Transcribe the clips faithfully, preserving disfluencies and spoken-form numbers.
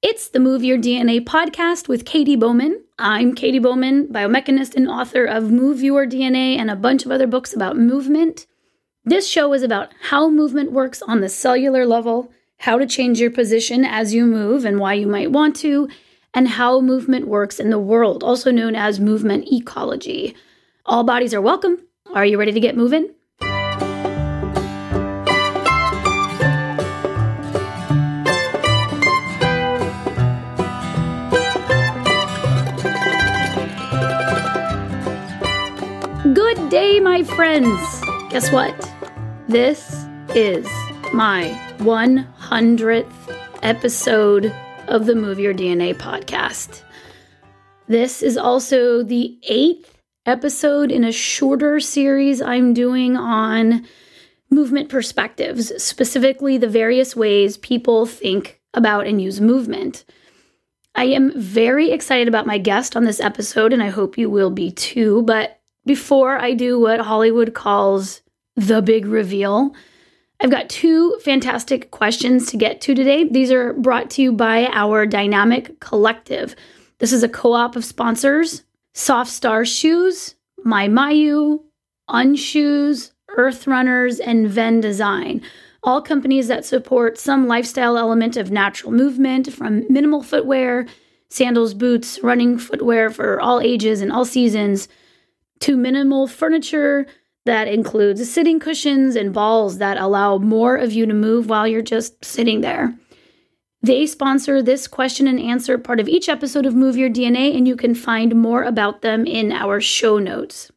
It's the Move Your D N A podcast with Katie Bowman. I'm Katie Bowman, biomechanist and author of Move Your D N A and a bunch of other books about movement. This show is about how movement works on the cellular level, how to change your position as you move and why you might want to, and how movement works in the world, also known as movement ecology. All bodies are welcome. Are you ready to get moving? Good day, my friends. Guess what? This is my one hundredth episode of the Move Your D N A podcast. This is also the eighth episode in a shorter series I'm doing on movement perspectives, specifically the various ways people think about and use movement. I am very excited about my guest on this episode, and I hope you will be too, but before I do what Hollywood calls the big reveal, I've got two fantastic questions to get to today. These are brought to you by our Dynamic Collective. This is a co-op of sponsors: Soft Star Shoes, My Mayu, Unshoes, Earth Runners, and Venn Design. All companies that support some lifestyle element of natural movement, from minimal footwear, sandals, boots, running footwear for all ages and all seasons, to minimal furniture that includes sitting cushions and balls that allow more of you to move while you're just sitting there. They sponsor this question and answer part of each episode of Move Your D N A, and you can find more about them in our show notes.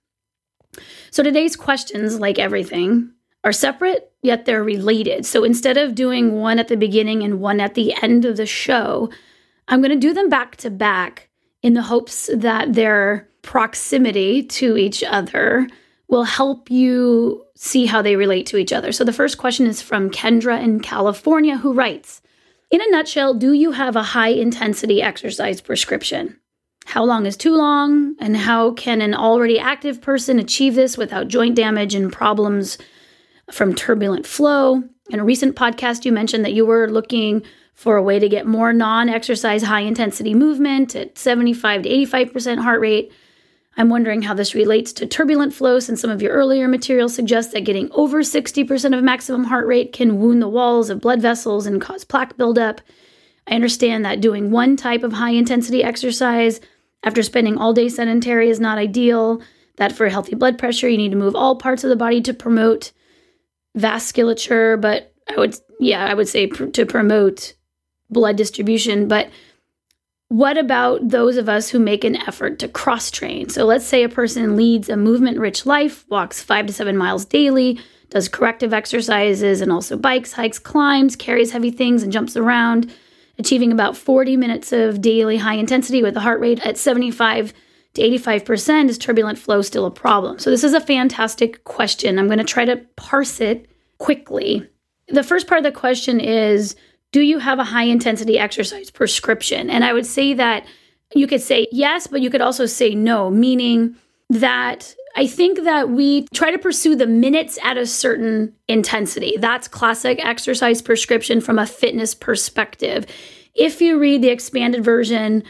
So today's questions, like everything, are separate, yet they're related. So instead of doing one at the beginning and one at the end of the show, I'm going to do them back to back in the hopes that they're proximity to each other will help you see how they relate to each other. So the first question is from Kendra in California, who writes, in a nutshell, do you have a high-intensity exercise prescription? How long is too long? And how can an already active person achieve this without joint damage and problems from turbulent flow? In a recent podcast, you mentioned that you were looking for a way to get more non-exercise high-intensity movement at seventy-five to eighty-five percent heart rate. I'm wondering how this relates to turbulent flow, since some of your earlier material suggests that getting over sixty percent of maximum heart rate can wound the walls of blood vessels and cause plaque buildup. I understand that doing one type of high-intensity exercise after spending all day sedentary is not ideal, that for healthy blood pressure, you need to move all parts of the body to promote vasculature, but I would, yeah, I would say pr- to promote blood distribution. But what about those of us who make an effort to cross-train? So let's say a person leads a movement-rich life, walks five to seven miles daily, does corrective exercises and also bikes, hikes, climbs, carries heavy things, and jumps around, achieving about forty minutes of daily high intensity with a heart rate at seventy-five to eighty-five percent. Is turbulent flow still a problem? So this is a fantastic question. I'm going to try to parse it quickly. The first part of the question is, do you have a high-intensity exercise prescription? And I would say that you could say yes, but you could also say no, meaning that I think that we try to pursue the minutes at a certain intensity. That's classic exercise prescription from a fitness perspective. If you read the expanded version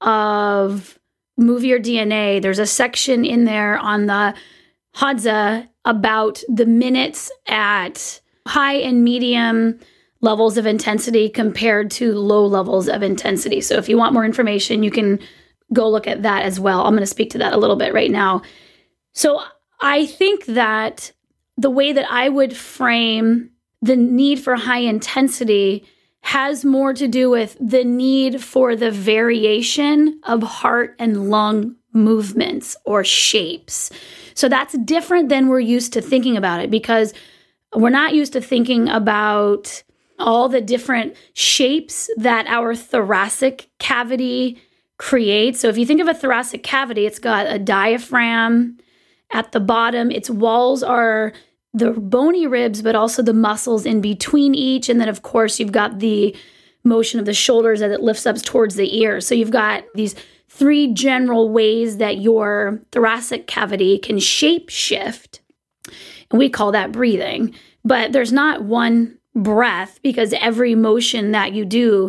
of Move Your D N A, there's a section in there on the Hadza about the minutes at high and medium levels of intensity compared to low levels of intensity. So if you want more information, you can go look at that as well. I'm going to speak to that a little bit right now. So I think that the way that I would frame the need for high intensity has more to do with the need for the variation of heart and lung movements or shapes. So that's different than we're used to thinking about it, because we're not used to thinking about all the different shapes that our thoracic cavity creates. So if you think of a thoracic cavity, it's got a diaphragm at the bottom. Its walls are the bony ribs, but also the muscles in between each. And then, of course, you've got the motion of the shoulders as it lifts up towards the ear. So you've got these three general ways that your thoracic cavity can shape shift. And we call that breathing. But there's not one breath, because every motion that you do,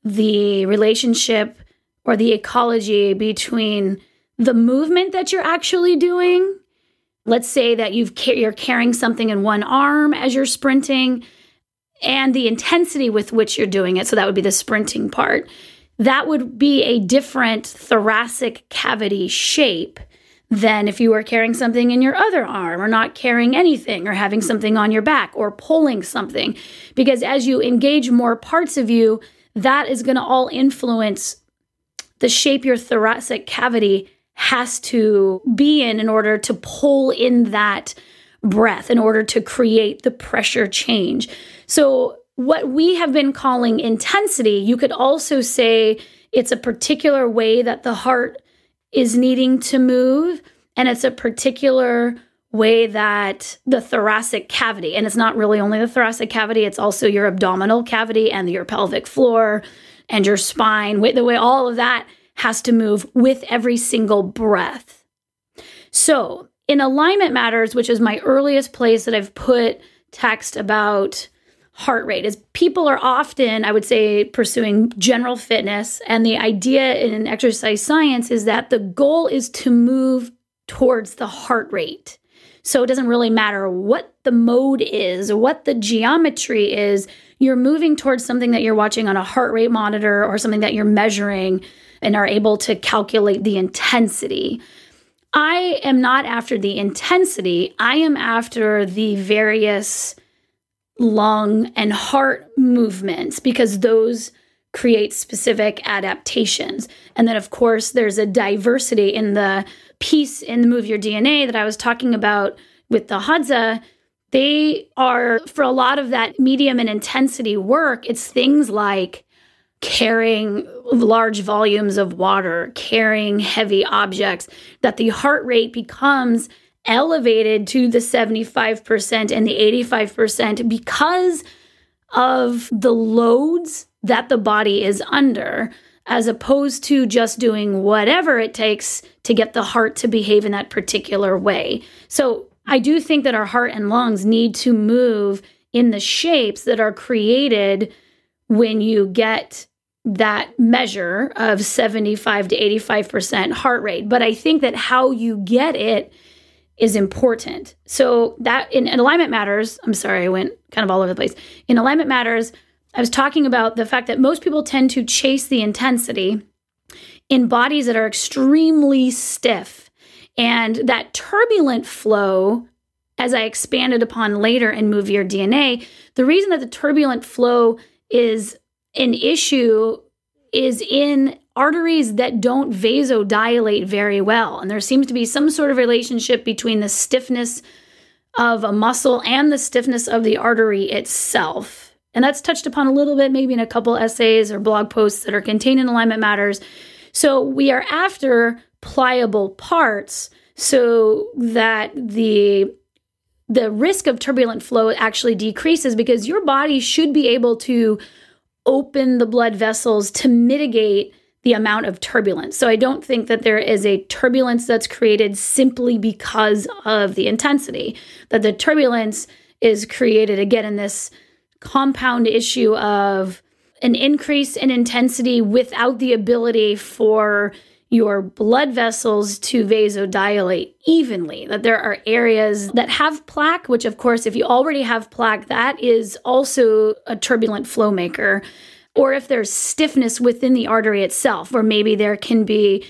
the relationship or the ecology between the movement that you're actually doing. Let's say that you've you're carrying something in one arm as you're sprinting, and the intensity with which you're doing it. So that would be the sprinting part. That would be a different thoracic cavity shape than if you were carrying something in your other arm, or not carrying anything, or having something on your back, or pulling something. Because as you engage more parts of you, that is going to all influence the shape your thoracic cavity has to be in in order to pull in that breath, in order to create the pressure change. So what we have been calling intensity, you could also say it's a particular way that the heart is needing to move, and it's a particular way that the thoracic cavity, and it's not really only the thoracic cavity, it's also your abdominal cavity and your pelvic floor and your spine, the way all of that has to move with every single breath. So in Alignment Matters, which is my earliest place that I've put text about heart rate, is people are often, I would say, pursuing general fitness. And the idea in exercise science is that the goal is to move towards the heart rate. So it doesn't really matter what the mode is, or what the geometry is, you're moving towards something that you're watching on a heart rate monitor, or something that you're measuring and are able to calculate the intensity. I am not after the intensity. I am after the various lung and heart movements, because those create specific adaptations. And then, of course, there's a diversity in the piece in the Move Your D N A that I was talking about with the Hadza. They are, for a lot of that medium and intensity work, it's things like carrying large volumes of water, carrying heavy objects, that the heart rate becomes elevated to the seventy-five percent and the eighty-five percent because of the loads that the body is under, as opposed to just doing whatever it takes to get the heart to behave in that particular way. So I do think that our heart and lungs need to move in the shapes that are created when you get that measure of seventy-five to eighty-five percent heart rate. But I think that how you get it is important. So that in, in Alignment Matters, I'm sorry, I went kind of all over the place. In Alignment Matters, I was talking about the fact that most people tend to chase the intensity in bodies that are extremely stiff. And that turbulent flow, as I expanded upon later in Move Your D N A, the reason that the turbulent flow is an issue is in arteries that don't vasodilate very well. And there seems to be some sort of relationship between the stiffness of a muscle and the stiffness of the artery itself. And that's touched upon a little bit, maybe in a couple essays or blog posts that are contained in Alignment Matters. So we are after pliable parts so that the the risk of turbulent flow actually decreases, because your body should be able to open the blood vessels to mitigate the amount of turbulence. So I don't think that there is a turbulence that's created simply because of the intensity, that the turbulence is created, again, in this compound issue of an increase in intensity without the ability for your blood vessels to vasodilate evenly, that there are areas that have plaque, which of course, if you already have plaque, that is also a turbulent flow maker. Or if there's stiffness within the artery itself, or maybe there can be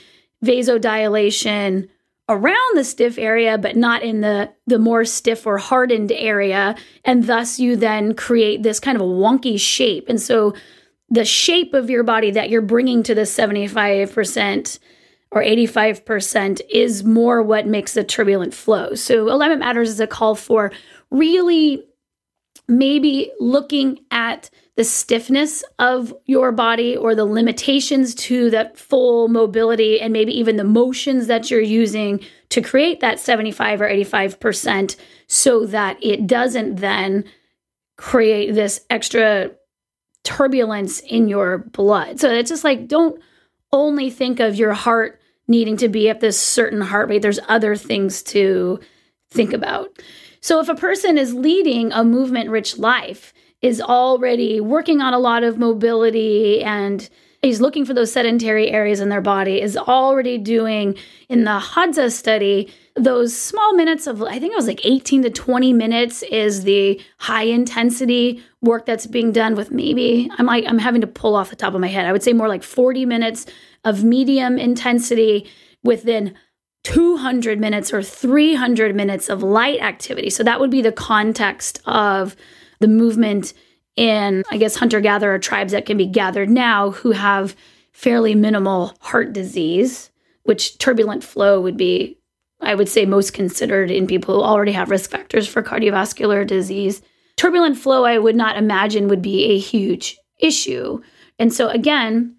vasodilation around the stiff area, but not in the, the more stiff or hardened area. And thus you then create this kind of a wonky shape. And so the shape of your body that you're bringing to the seventy-five percent or eighty-five percent is more what makes the turbulent flow. So Alignment Matters is a call for really maybe looking at the stiffness of your body, or the limitations to that full mobility, and maybe even the motions that you're using to create that seventy-five or eighty-five percent, so that it doesn't then create this extra turbulence in your blood. So it's just like, don't only think of your heart needing to be at this certain heart rate. There's other things to think about. So if a person is leading a movement-rich life, is already working on a lot of mobility and is looking for those sedentary areas in their body, is already doing, in the Hadza study, those small minutes of, I think it was like eighteen to twenty minutes is the high intensity work that's being done with maybe, I'm like, I'm having to pull off the top of my head. I would say more like forty minutes of medium intensity within two hundred minutes or three hundred minutes of light activity. So that would be the context of the movement in, I guess, hunter-gatherer tribes that can be gathered now who have fairly minimal heart disease, which turbulent flow would be, I would say, most considered in people who already have risk factors for cardiovascular disease. Turbulent flow, I would not imagine, would be a huge issue. And so again,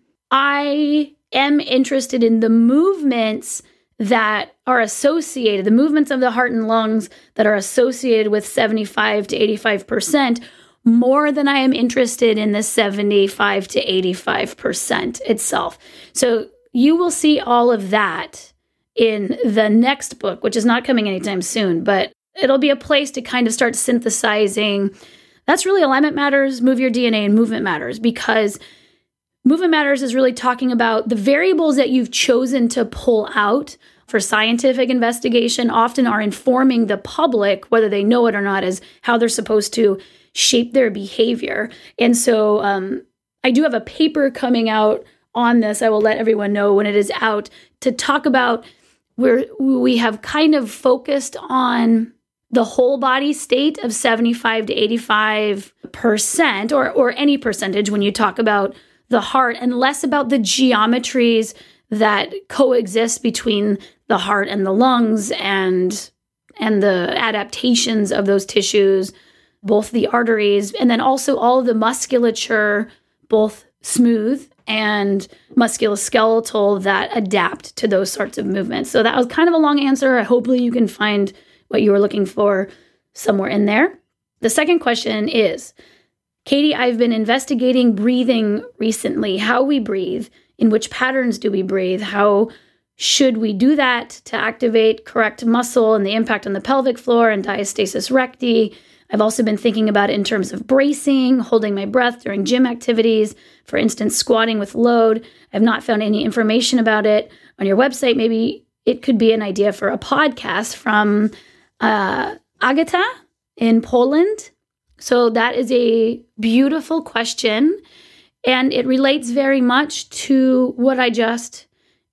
I am interested in the movements that are associated, the movements of the heart and lungs that are associated with seventy-five to eighty-five percent, more than I am interested in the seventy-five to eighty-five percent itself. So you will see all of that in the next book, which is not coming anytime soon, but it'll be a place to kind of start synthesizing. That's really Alignment Matters, Move Your D N A, and Movement Matters, because Movement Matters is really talking about the variables that you've chosen to pull out for scientific investigation often are informing the public, whether they know it or not, as how they're supposed to shape their behavior. And so um, I do have a paper coming out on this. I will let everyone know when it is out to talk about where we have kind of focused on the whole body state of seventy-five to eighty-five percent or, or any percentage when you talk about the heart, and less about the geometries that coexist between the heart and the lungs and and the adaptations of those tissues, both the arteries, and then also all of the musculature, both smooth and musculoskeletal, that adapt to those sorts of movements. So that was kind of a long answer. Hopefully you can find what you were looking for somewhere in there. The second question is, Katie, I've been investigating breathing recently, how we breathe, in which patterns do we breathe, how should we do that to activate correct muscle and the impact on the pelvic floor and diastasis recti. I've also been thinking about it in terms of bracing, holding my breath during gym activities, for instance, squatting with load. I've not found any information about it on your website. Maybe it could be an idea for a podcast from uh, Agata in Poland. So that is a beautiful question, and it relates very much to what I just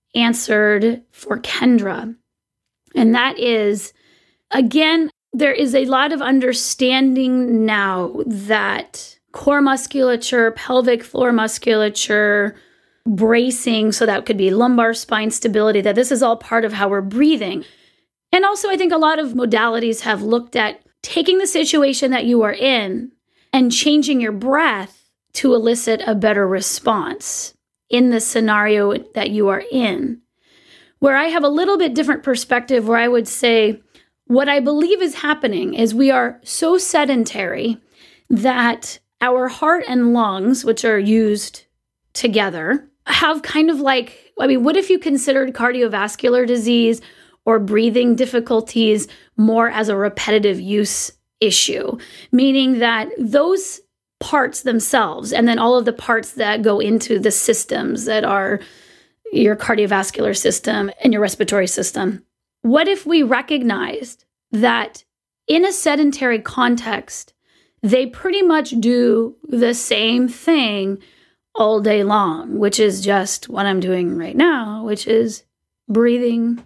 answered for Kendra. And that is, again, there is a lot of understanding now that core musculature, pelvic floor musculature, bracing, so that could be lumbar spine stability, that this is all part of how we're breathing. And also, I think a lot of modalities have looked at taking the situation that you are in and changing your breath to elicit a better response in the scenario that you are in. Where I have a little bit different perspective, where I would say what I believe is happening is we are so sedentary that our heart and lungs, which are used together, have kind of like, I mean, what if you considered cardiovascular disease or breathing difficulties more as a repetitive use issue, meaning that those parts themselves, and then all of the parts that go into the systems that are your cardiovascular system and your respiratory system. What if we recognized that in a sedentary context, they pretty much do the same thing all day long, which is just what I'm doing right now, which is breathing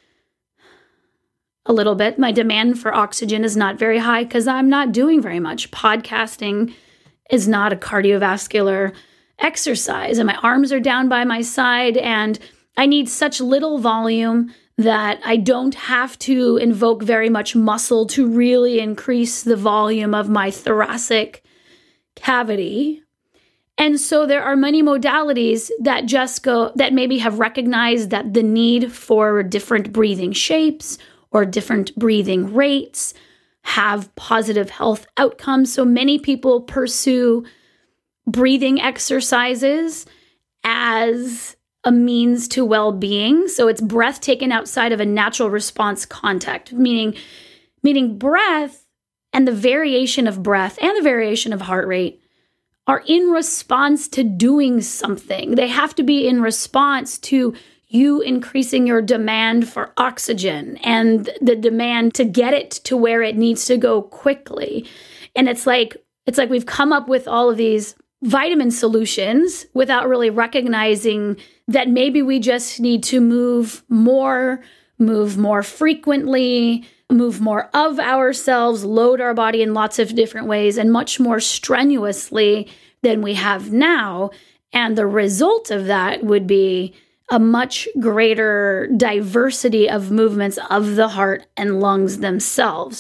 a little bit. My demand for oxygen is not very high because I'm not doing very much. Podcasting is not a cardiovascular exercise, and my arms are down by my side, and I need such little volume that I don't have to invoke very much muscle to really increase the volume of my thoracic cavity. And so there are many modalities that just go, that maybe have recognized that the need for different breathing shapes or different breathing rates have positive health outcomes. So many people pursue breathing exercises as a means to well-being. So it's breath taken outside of a natural response context, meaning, meaning breath and the variation of breath and the variation of heart rate are in response to doing something. They have to be in response to you increasing your demand for oxygen and the demand to get it to where it needs to go quickly. And it's like, it's like we've come up with all of these vitamin solutions without really recognizing that maybe we just need to move more, move more frequently, move more of ourselves, load our body in lots of different ways and much more strenuously than we have now. And the result of that would be a much greater diversity of movements of the heart and lungs themselves.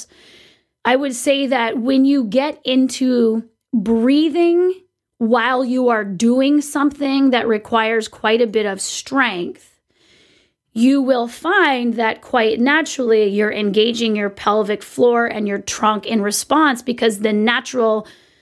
I would say that when you get into breathing while you are doing something that requires quite a bit of strength, you will find that quite naturally you're engaging your pelvic floor and your trunk in response, because the natural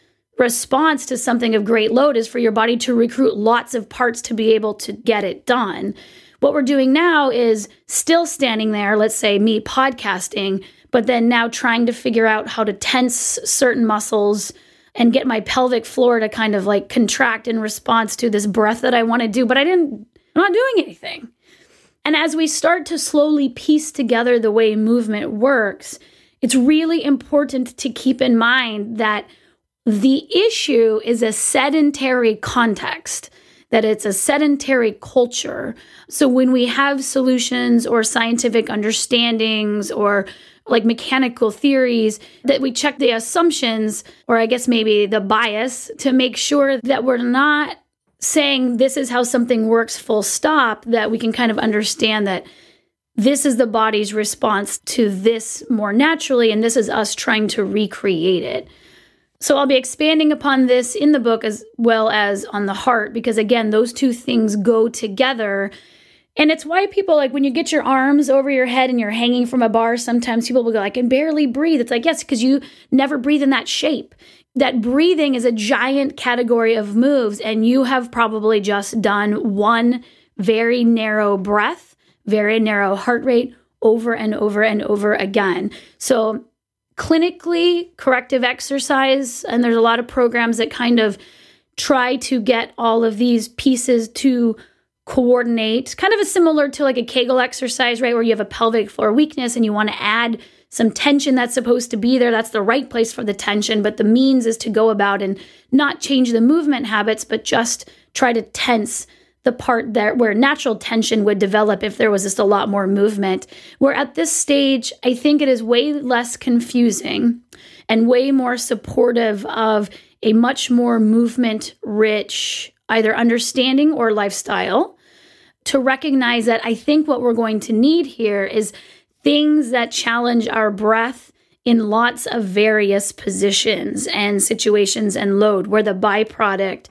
response to something of great load is for your body to recruit lots of parts to be able to get it done. What we're doing now is still standing there, let's say me podcasting, but then now trying to figure out how to tense certain muscles and get my pelvic floor to kind of like contract in response to this breath that I want to do, but I didn't, I'm not doing anything. And as we start to slowly piece together the way movement works, it's really important to keep in mind that the issue is a sedentary context, that it's a sedentary culture. So when we have solutions or scientific understandings or like mechanical theories, that we check the assumptions, or I guess maybe the bias, to make sure that we're not saying this is how something works full stop, that we can kind of understand that this is the body's response to this more naturally, and this is us trying to recreate it. So I'll be expanding upon this in the book as well as on the heart, because again, those two things go together. And it's why people, like when you get your arms over your head and you're hanging from a bar, sometimes people will go, I can barely breathe. It's like, yes, because you never breathe in that shape. That breathing is a giant category of moves, and you have probably just done one very narrow breath, very narrow heart rate over and over and over again. So clinically corrective exercise, and there's a lot of programs that kind of try to get all of these pieces to coordinate, kind of a similar to like a Kegel exercise, right? Where you have a pelvic floor weakness and you want to add some tension that's supposed to be there. That's the right place for the tension, but the means is to go about and not change the movement habits, but just try to tense the part there where natural tension would develop if there was just a lot more movement. Where at this stage, I think it is way less confusing and way more supportive of a much more movement-rich either understanding or lifestyle, to recognize that I think what we're going to need here is things that challenge our breath in lots of various positions and situations and load, where the byproduct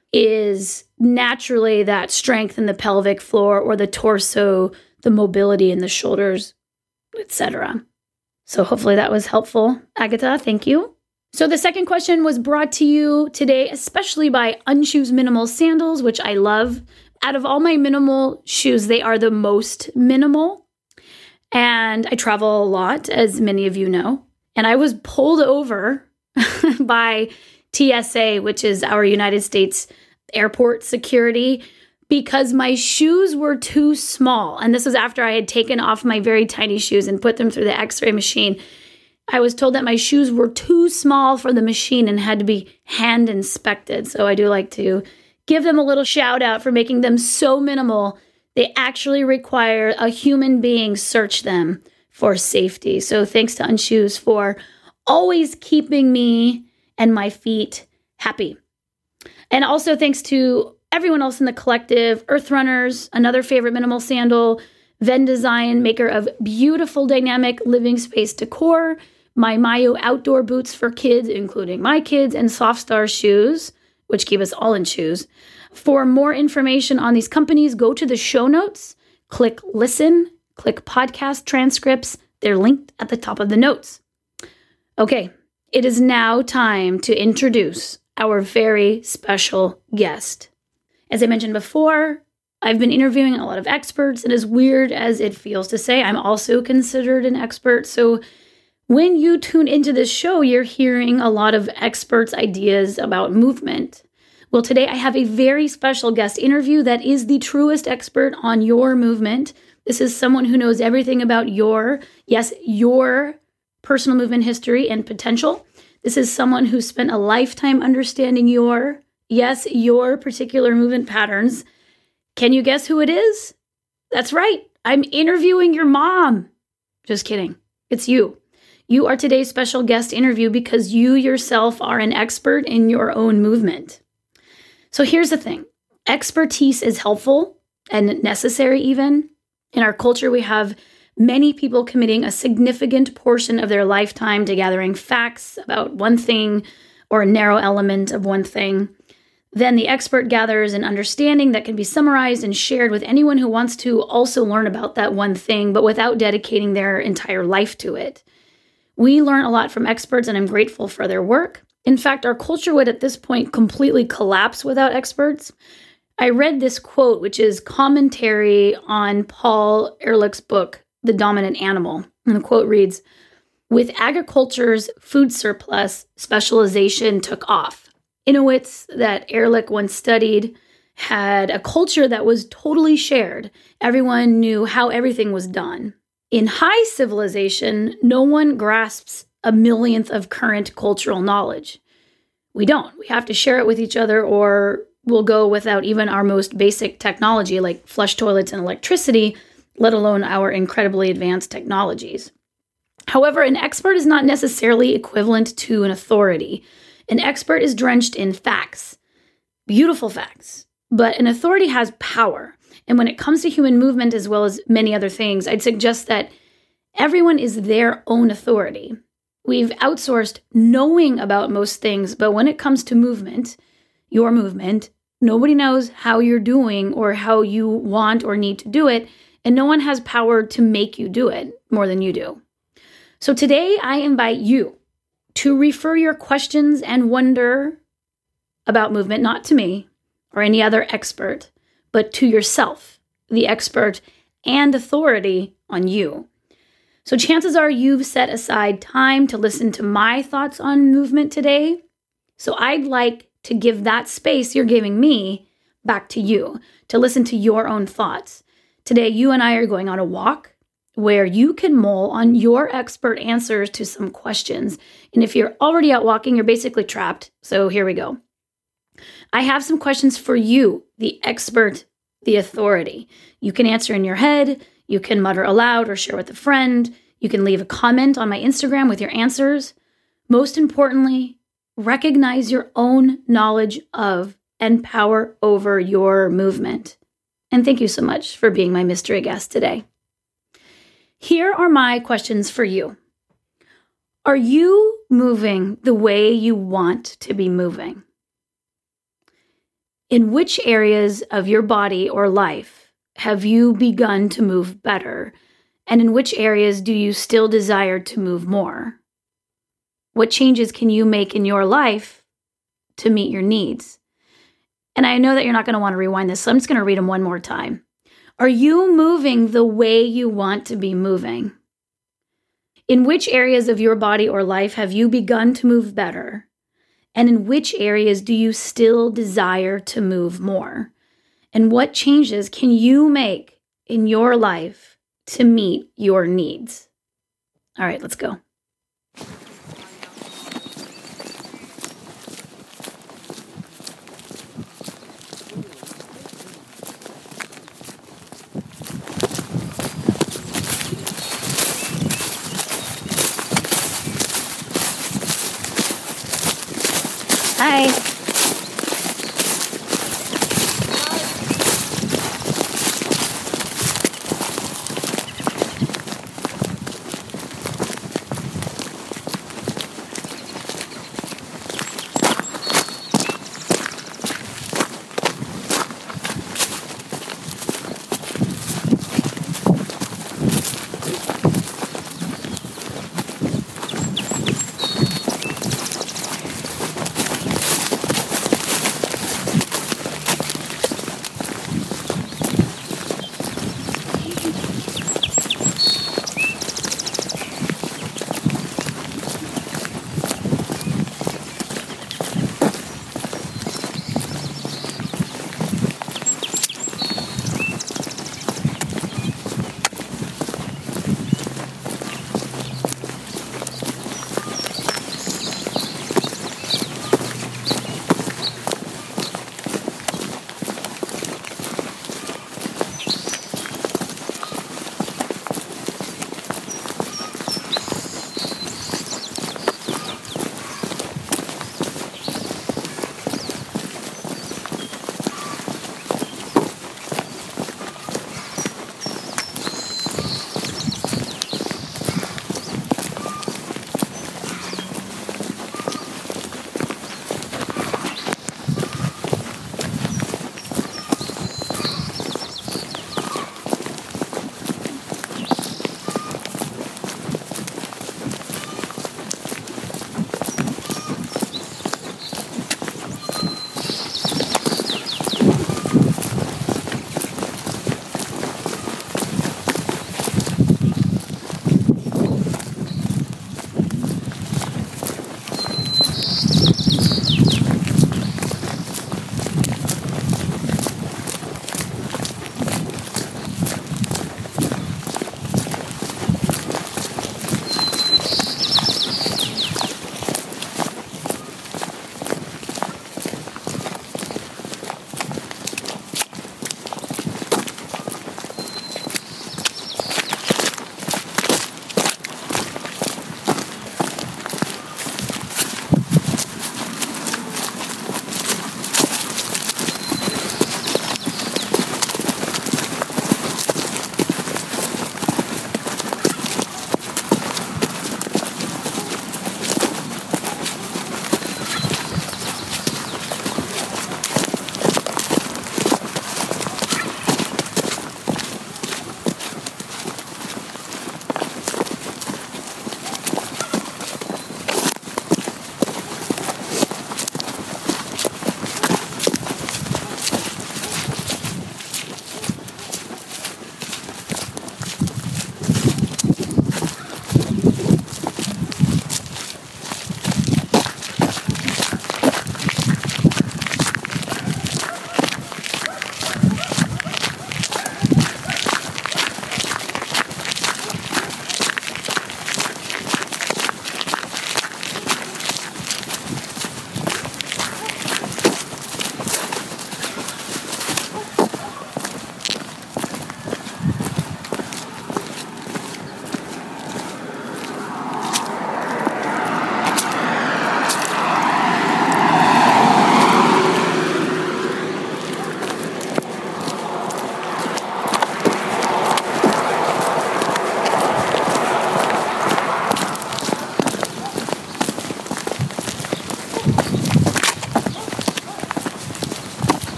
is naturally that strength in the pelvic floor or the torso, the mobility in the shoulders, et cetera. So hopefully that was helpful, Agatha. Thank you. So the second question was brought to you today, especially by Unshoes Minimal Sandals, which I love. Out of all my minimal shoes, they are the most minimal. And I travel a lot, as many of you know. And I was pulled over by T S A, which is our United States airport security, because my shoes were too small. And this was after I had taken off my very tiny shoes and put them through the x-ray machine. I was told that my shoes were too small for the machine and had to be hand inspected. So I do like to give them a little shout out for making them so minimal. They actually require a human being search them for safety. So thanks to Unshoes for always keeping me and my feet happy. And also thanks to everyone else in the collective, Earth Runners, another favorite minimal sandal, Venn Design, maker of beautiful dynamic living space decor, my Mayo outdoor boots for kids, including my kids, and Soft Star shoes, which keep us all in shoes. For more information on these companies, go to the show notes, click listen, click podcast transcripts. They're linked at the top of the notes. Okay, it is now time to introduce our very special guest. As I mentioned before, I've been interviewing a lot of experts, and as weird as it feels to say, I'm also considered an expert. So When you tune into this show, you're hearing a lot of experts' ideas about movement. Well, today I have a very special guest interview that is the truest expert on your movement. This is someone who knows everything about your, yes, your personal movement history and potential. This is someone who spent a lifetime understanding your, yes, your particular movement patterns. Can you guess who it is? That's right. I'm interviewing your mom. Just kidding. It's you. You are today's special guest interview because you yourself are an expert in your own movement. So here's the thing. Expertise is helpful and necessary even. In our culture, we have many people committing a significant portion of their lifetime to gathering facts about one thing or a narrow element of one thing. Then the expert gathers an understanding that can be summarized and shared with anyone who wants to also learn about that one thing, but without dedicating their entire life to it. We learn a lot from experts, and I'm grateful for their work. In fact, our culture would at this point completely collapse without experts. I read this quote, which is commentary on Paul Ehrlich's book, The Dominant Animal. And the quote reads, "With agriculture's food surplus, specialization took off. Inuits that Ehrlich once studied had a culture that was totally shared. Everyone knew how everything was done. In high civilization, no one grasps a millionth of current cultural knowledge. We don't. We have to share it with each other, or we'll go without even our most basic technology like flush toilets and electricity, let alone our incredibly advanced technologies. However, an expert is not necessarily equivalent to an authority. An expert is drenched in facts, beautiful facts, but an authority has power. And when it comes to human movement, as well as many other things, I'd suggest that everyone is their own authority. We've outsourced knowing about most things, but when it comes to movement, your movement, nobody knows how you're doing or how you want or need to do it, and no one has power to make you do it more than you do. So today, I invite you to refer your questions and wonder about movement, not to me or any other expert, but to yourself, the expert and authority on you. So chances are you've set aside time to listen to my thoughts on movement today. So I'd like to give that space you're giving me back to you, to listen to your own thoughts. Today, you and I are going on a walk where you can mull on your expert answers to some questions. And if you're already out walking, you're basically trapped. So here we go. I have some questions for you, the expert, the authority. You can answer in your head, you can mutter aloud or share with a friend, you can leave a comment on my Instagram with your answers. Most importantly, recognize your own knowledge of and power over your movement. And thank you so much for being my mystery guest today. Here are my questions for you. Are you moving the way you want to be moving? In which areas of your body or life have you begun to move better? And in which areas do you still desire to move more? What changes can you make in your life to meet your needs? And I know that you're not going to want to rewind this, so I'm just going to read them one more time. Are you moving the way you want to be moving? In which areas of your body or life have you begun to move better? And in which areas do you still desire to move more? And what changes can you make in your life to meet your needs? All right, let's go. Hi.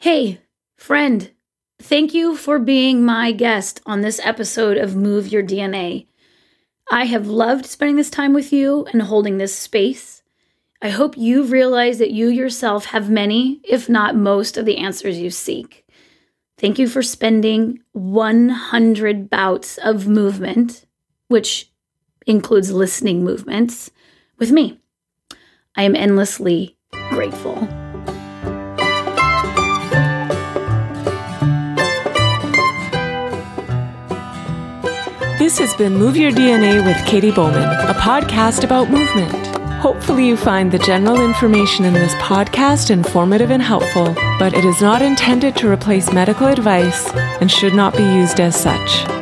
Hey, friend, thank you for being my guest on this episode of Move Your D N A. I have loved spending this time with you and holding this space. I hope you've realized that you yourself have many, if not most, of the answers you seek. Thank you for spending one hundred bouts of movement, which includes listening movements, with me. I am endlessly grateful. This has been Move Your D N A with Katie Bowman, a podcast about movement. Hopefully you find the general information in this podcast informative and helpful, but it is not intended to replace medical advice and should not be used as such.